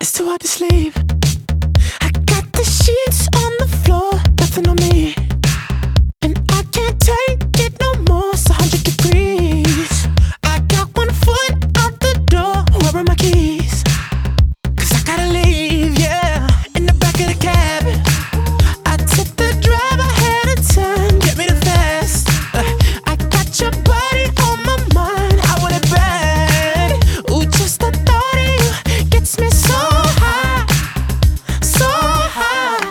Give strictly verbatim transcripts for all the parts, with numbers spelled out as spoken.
It's too hard to sleep. I got the sheets on the floor, nothing on me, and I can't take it no more. It's a hundred degrees. I got one foot out the door. Where are my keys? Cause I gotta leave, yeah. In the back of the cab, I took the drive ahead of time. Get me the fast. uh, I got your body on my mind. I want it bad. Ooh, just the thought of you gets me so high, so high.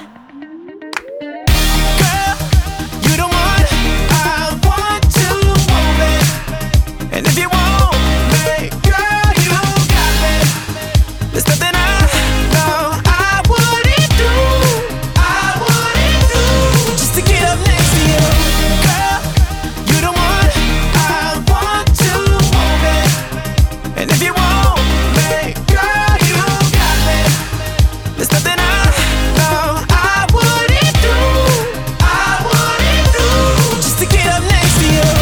Girl, you the one I want to move it. And if you want me, girl, you got me. There's nothing I know I wouldn't do, I wouldn't do, just to get up next to you. Girl, you the one I want to move it. And if you want me, girl, you got me. There's nothing I know I wouldn't do, I wouldn't do, just to get up next to you,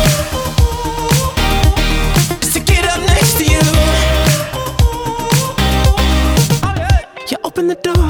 just to get up next to you. You open the door,